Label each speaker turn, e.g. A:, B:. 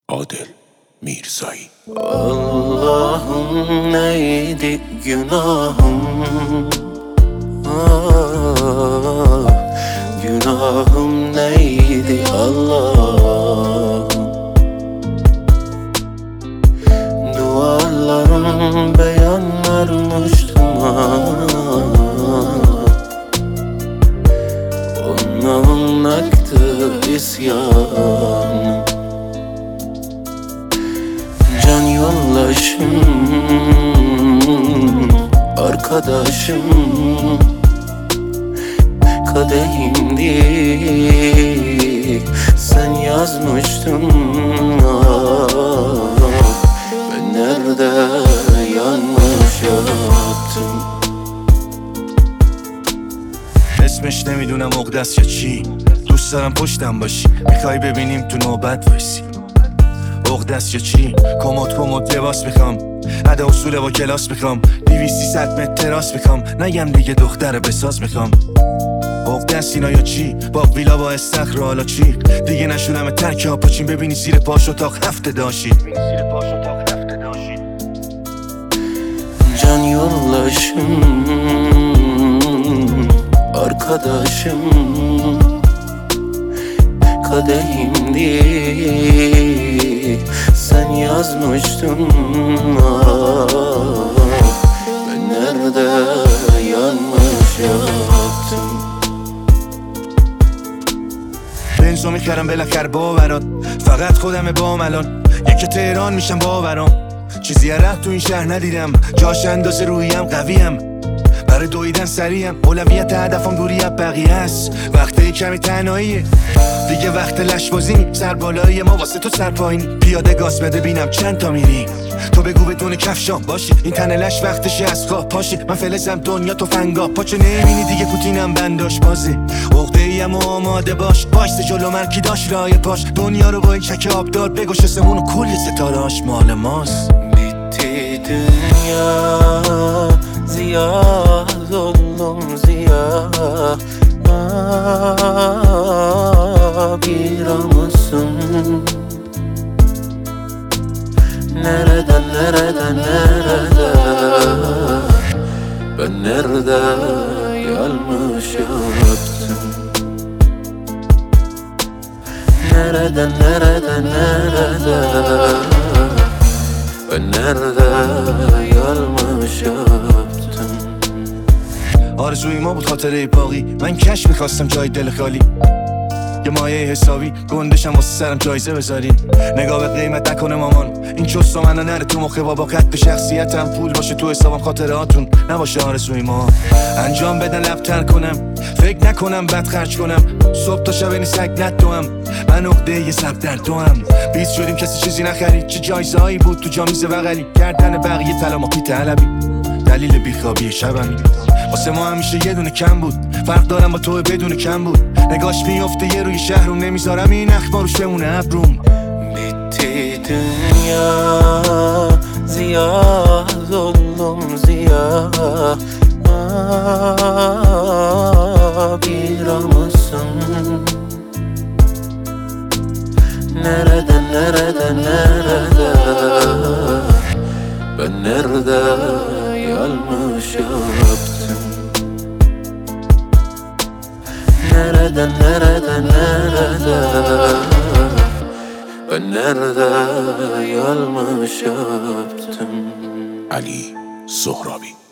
A: Adil Mirzai.
B: Allah'ım neydi günahım, günahım neydi Allah'ım. Duvarlarım beyanlarmıştım, onun aktı isyanım. Can yoldaşım, arkadaşım, kadehimdi, sen yazmıştın. Ben nerede yanlış yaptım?
C: اسمش نمیدونم عقده‌ست یا چی. دوست دارم پشتم باشی، میخوای ببینیم تو نوبت وایسی. عقده‌ست یا چی؟ کمد لباس میخوام، ادا اصول با کلاس میخوام، 200-300 متر تراس میخوام، نگم دیگه دختر بساز میخوام. عقده‌ست اینا یا چی؟ با ویلا با استخر و حالا چی؟ دیگه نشونم ترک آپاچین، ببینی زیر پاش اتاق هفته داشی.
B: Can yoldaşım, arkadaşım, kadehimdi, sen yazmıştın. Ben nerede yanlış yaptım?
C: بنزو میخرم بالاخره باورات، فقط خودمه بام الان. یکی تهران میشم باورام، چیزی رفت تو این شهر ندیدم، جاش اندازه روحیم قویم، برای دویدن سریم، اولویت هدفم دوری از بقیه است. وقتی کمی تنهاییه دیگه، وقت لشبازی نی، سر بالایی ما واسه تو سر پایینی، پیاده گاز بده بینم چند تا میری، تو بگو بدون کفشام باشی، این تن لش وقتشه از خواب پاشی، من فلزم دنیا تو فنگا، پاچه نمیبینی دیگه پوتینم بنداش بازی، عقده ایم و آماده باش، بایست جلو مرکی داشت رای پاش، دنیا رو با این چک آبدار بگوش، اسمون و کل ستارهاش مال ماست.
B: Bitti dünya, ziya oldum ziya, bir anısın. Nereden ben nerede yanlış yaptım? Nereden ben nerede yanlış yaptım?
C: آرزوی ما بود خاطره باقی، من کش میخواستم جای دل خالی، یه مایه حسابی گندشم واسه سرم جایزه بذارین، نگاه به قیمت نکنه مامان، این چوستو منو نره تو مخه بابا، قد به شخصیتم، پول باشه تو حسابم، خاطراتون نباشه آرزوی ما. انجام بدن لبتر کنم، فکر نکنم بد خرج کنم، صبح تا شب این سگ ندوم، من عقده یه سب در دوام، بیت شدیم کسی چیزی نخرید، چه جایزه‌ای بود تو جامیز بغلی، کردن بقیه طلا ما پی طلبی، دلیل بیخوابی شبمی، واسه ما همیشه یه دونه کم بود، فرق دارم با تو بدون کم بود، نگاش میفته یه روی شهرم، نمیذارم این اخبار روش بمونه ابروم.
B: Bitti dünya, ziya oldum ziya, bir anısın. Nereden ben nerede yanlış yaptım? Nereden ben nerede yanlış yaptım?
A: Ali Sohrabi.